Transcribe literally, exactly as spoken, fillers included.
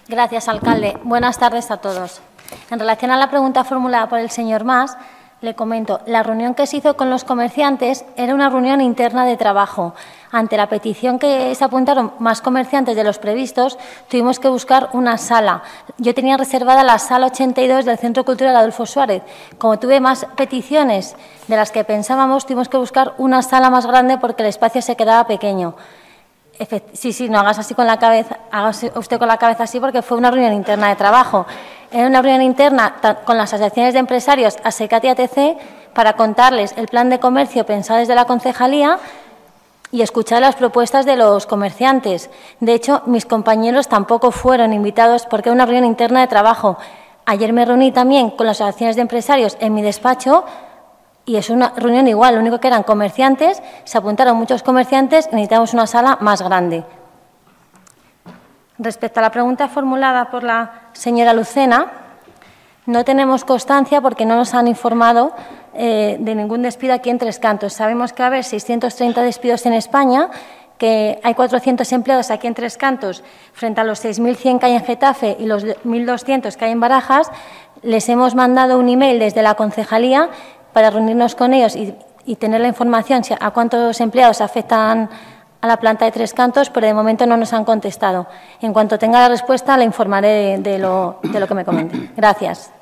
Gracias, alcalde. Buenas tardes a todos. En relación a la pregunta formulada por el señor Mas, le comento, la reunión que se hizo con los comerciantes era una reunión interna de trabajo. Ante la petición que se apuntaron más comerciantes de los previstos, tuvimos que buscar una sala. Yo tenía reservada la sala ochenta y dos del Centro Cultural Adolfo Suárez. Como tuve más peticiones de las que pensábamos, tuvimos que buscar una sala más grande porque el espacio se quedaba pequeño. Sí, sí, no hagas así con la cabeza, haga usted con la cabeza así porque fue una reunión interna de trabajo. Era una reunión interna con las asociaciones de empresarios, ASECAT y A T C, para contarles el plan de comercio pensado desde la concejalía y escuchar las propuestas de los comerciantes. De hecho, mis compañeros tampoco fueron invitados porque era una reunión interna de trabajo. Ayer me reuní también con las asociaciones de empresarios en mi despacho y es una reunión igual, lo único que eran comerciantes, se apuntaron muchos comerciantes y necesitamos una sala más grande. Respecto a la pregunta formulada por la señora Lucena, no tenemos constancia porque no nos han informado eh, de ningún despido aquí en Tres Cantos. Sabemos que va a haber seiscientos treinta despidos en España, que hay cuatrocientos empleados aquí en Tres Cantos frente a los seis mil cien que hay en Getafe y los mil doscientos que hay en Barajas. Les hemos mandado un email desde la concejalía para reunirnos con ellos y, y tener la información a cuántos empleados afectan a la planta de Tres Cantos, pero de momento no nos han contestado. En cuanto tenga la respuesta, le informaré de, de, lo, de lo que me comenten. Gracias.